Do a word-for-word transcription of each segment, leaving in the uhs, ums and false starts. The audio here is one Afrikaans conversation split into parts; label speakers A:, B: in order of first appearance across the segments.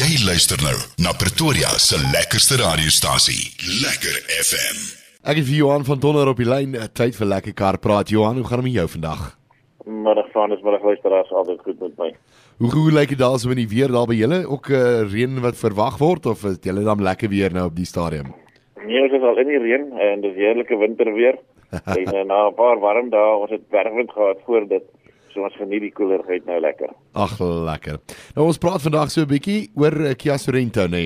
A: Jy luister nou na Pretoria se lekkerste radiostasie, Lekker F M.
B: Ek is Johan van Donner op die lyn, tyd vir Lekker Kar Praat. Johan, hoe gaan het met jou vandag?
C: Middag van is middag luisteraars, altyd goed met my.
B: Hoe, hoe lyk dit daar so in die weer daar by julle? Ook uh, reën wat verwag word, of is julle dan lekker weer nou op die stadium?
C: Nee, ons is al in die reën en dis heerlike winterweer. En uh, na 'n paar warm dae, ons het werkwind gehad voor dit. So ons geniet die koelerheid nou lekker.
B: Ag, lekker. Nou ons praat vandag so 'n bietjie oor uh, Kia Sorento, nee.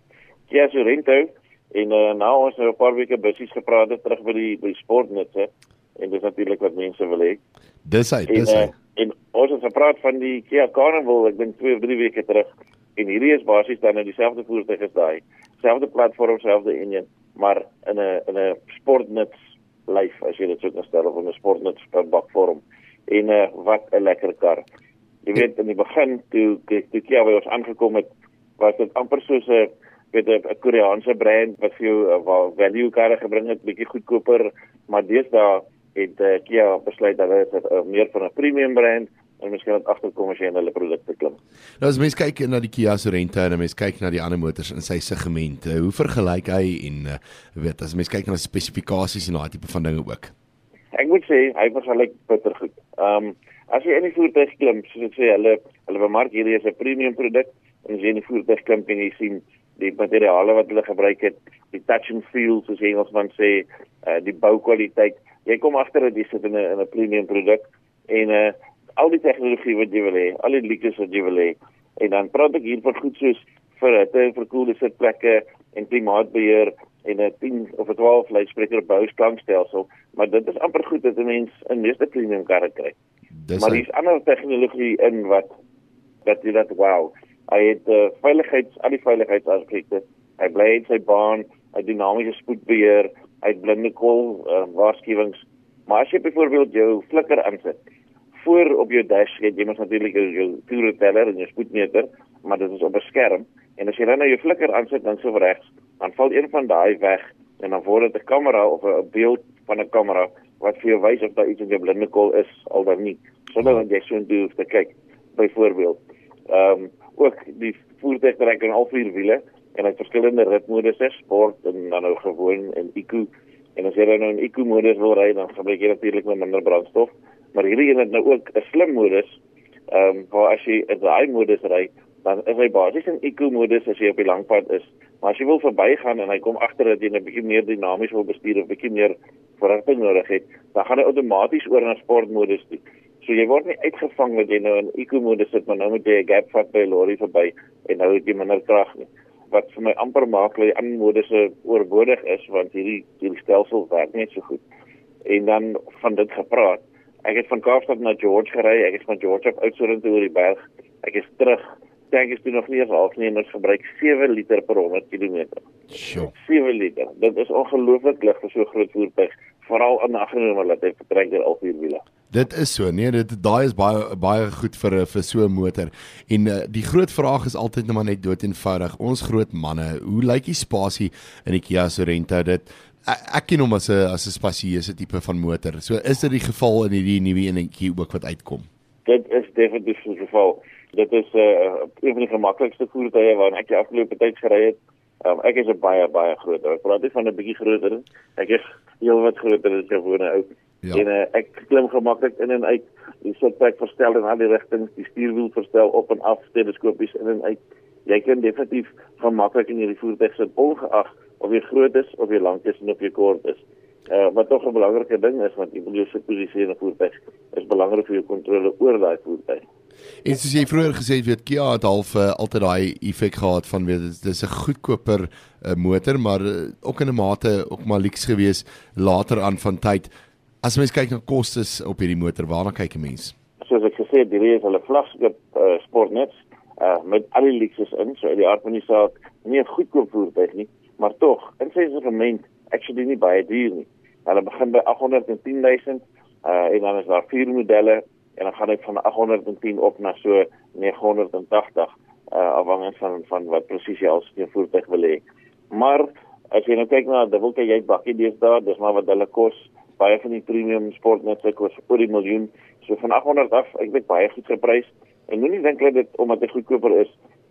C: Kia Sorento, en uh, nou ons nou 'n paar weke bussies gepraat het terug by die by die sportnutte, en dis natuurlik wat mense wil hê.
B: Dis hy, dis hy.
C: En, uh, en ons het gepraat van die Kia Carnival, ek dink twee of drie weke terug. En hierdie is basies dan in dieselfde voertuig as daai, selfde platform, selfde engine, maar in 'n in 'n sportnuts lyf, as jy dit so kan stel, of in 'n sportnuts bakvorm. En uh, wat 'n lekker kar. Jy weet, in die begin, toe, toe Kia by ons aangekom het, was dit amper soos 'n weet 'n Koreaanse brand wat vir jou uh, value karre gebring het, bietjie goedkoper, maar deesdae het uh, Kia besluit dat hulle uh, meer van 'n premium brand en miskien wat agterkom as jy in hulle produkte klim.
B: Nou as mens kyk na die Kia Sorento en mens kyk na die ander motors in sy segment, hoe vergelyk hy en uh, weet as mens kyk na spesifikasies en daai tipe van dinge ook?
C: Ek moet sê, hy vergelyk bitter goed. Um, as jy in die voertuig klim, soos ek sê, hulle, hulle bemark hierdie as 'n premium produk, en as jy in die voertuig klim, kan jy sien die materiale wat hulle gebruik het, die touch and feel, soos die Engelsman sê, uh, die boukwaliteit. Jy kom agter dat jy sit in 'n in 'n premium produk, en uh, al die tegnologie wat jy wil hê, al die liedjies wat jy wil hê, en dan praat ek hier van goed soos vir hitte en verkoelde sitplekke en klimaatbeheer en 'n tien of 'n twaalf luidspreker klankstelsel, maar dit is amper goed dat 'n mens in meeste premium karre kry.
B: Dis
C: maar dis ander tegnologie in wat dat jy dat wow. Hy het uh, veiligheids al die veiligheidsaspekte. Hy bly in sy baan, hy het dinamiese spoedbeheer, hy het blinde kol uh, waarskuwings. Maar as jy byvoorbeeld jou flikker aansit, voor op jou dash, jy moet natuurlik jou, jou toerenteller en jou spoedmeter, maar dit is op 'n skerm. En as jy dan nou jou flikker aansit dan so regs, dan val een van daai weg en dan word dit 'n kamera of 'n beeld van 'n kamera wat vir jou wys of daar iets in jou blinde kol is al dan nie. Sonder dat jy so intoe hoef te kyk. Byvoorbeeld, ehm um, ook die voertuig trek aan al vier wiele en hy het verskillende ritmodusse, sport en dan nou gewoon en eco. En as jy dan nou in eco modus wil ry, dan gebruik jy natuurlik met minder brandstof. Maar hierdie een het nou ook 'n slim modus, ehm um, waar as jy in daai modus ry, dan is hy basies in eco-modus as jy op die langpad is. Maar as jy wil verbygaan en hy kom agter dat jy 'n bietjie meer dinamies wil bestuur of bietjie meer verrigting nodig het, dan gaan hy outomaties oor na sportmodus toe. So jy word nie uitgevang dat jy nou in eco-modus sit, maar nou moet jy 'n gap vat by 'n lorry verby en nou het jy minder krag nie. Wat vir my amper maak dat die ander modusse oorbodig is, want hierdie hierdie stelsel werk net so goed. En dan van dit gepraat. Ek het van Kaapstad na George gery, ek is van George af Oudtshoorn oor die berg. Ek is terug. Tank is toe nog nie eens half nie en ons gebruik sewe liter per honderd kilometer.
B: Sure.
C: sewe liter. Dit is ongelooflik lig vir so 'n groot voertuig, veral aan agterneem dat hy vertrek deur al vier wiele.
B: Dit is so, nee, dit daai is baie baie goed vir vir so 'n motor. En uh, die groot vraag is altyd net maar net dood eenvoudig. Ons groot manne, hoe lyk die spasie in die Kia Sorento? Dit ek, ek ken hom as 'n as 'n spasieuse tipe van motor. So is dit die geval in hierdie nuwe enetjie ook wat uitkom?
C: Dit is definitief die geval. Dit is uh, een van die gemaklikste voertuie waarin ek die afgelope tyd gery het. Um, ek is 'n baie baie groter. Ek praat nie van 'n bietjie groter. Ek is heel wat groter as 'n gewone ou. Ja. En uh, ek klim gemaklik in en uit. Die sitplek verstel in al die rigtings, die stuurwiel verstel op en af, teleskopies in en uit. Jy kan definitief gemaklik in hierdie voertuig sit, ongeag of jy groot is of jy lank is en of jy kort is. Uh, wat tog 'n belangrike ding is, want jy wil jou posisie in 'n voertuig is belangrik vir jou kontrole oor daai voertuig.
B: En soos jy vroeër gesê het, weet Kia het half uh, altyd daai effek gehad van weet dit is 'n goedkoper uh, motor, maar uh, ook in 'n mate ook maar lieks gewees later aan van tyd. As mens kyk na kostes op hierdie motor, waarna kyk 'n mens?
C: Soos ek gesê het, hierdie is hulle vlaggenskap uh, sportnuts uh, met al die liekses in, so uit die aard van die saak, nie 'n goedkoop voertuig nie, maar tog, in sy segment, actually nie baie duur nie. Hulle begin by agt honderd en tien duisend uh, en dan is daar vier modelle en dan gaan dit van agt honderd en tien op na so nege honderd en tagtig uh, afhangend van van wat presies jy as jy voertuig wil hê. Maar as jy nou kyk na 'n dubbelkajuit bakkie deesdae, dis maar wat hulle kos. Baie van die premium sportnutte kos oor die miljoen. So van agt honderd af, ek weet baie goed geprys. En moenie dink dat dit omdat dit goedkoper is,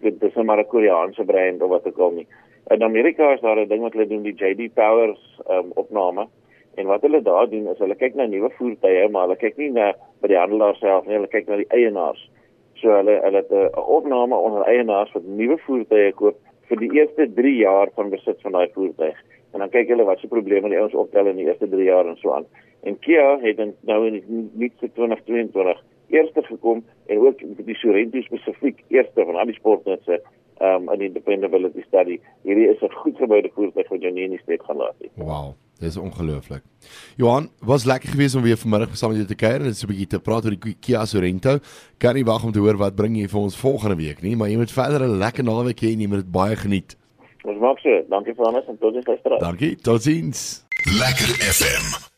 C: dit is maar 'n Koreaanse brand of wat ook al nie. In Amerika is daar 'n ding wat hulle doen, die J D Powers um, opname. En wat hulle daar doen is hulle kyk na nuwe voertuie, maar hulle kyk nie na by die handelaar self nie, hulle kyk na die eienaars. So hulle hulle het 'n opname onder eienaars wat nuwe voertuie koop vir die eerste drie jaar van besit van daai voertuig. En dan kyk hulle wat se probleme die ouens optel in die eerste drie jaar en so aan. En Kia het nou in die nuutste twintig tweeëntwintig eerste gekom en ook die Sorento spesifiek eerste van al die sportnutse um, in die dependability study. Hierdie is 'n goed geboude voertuig wat jou nie in die steek gaan laat nie.
B: Wow, dit is ongelooflik. Johan, was lekker geweest om weer vanmiddag saam met jou te kuier en so 'n bietjie te praat oor die Kia Sorento. Kan nie wag om te hoor wat bring jy vir ons volgende week nie, maar jy moet verder 'n lekker naweek hê en jy moet dit baie geniet.
C: Ons maak so. Dankie vir alles en tot die luisteraars.
B: Dankie. Totsiens.
A: Lekker F M.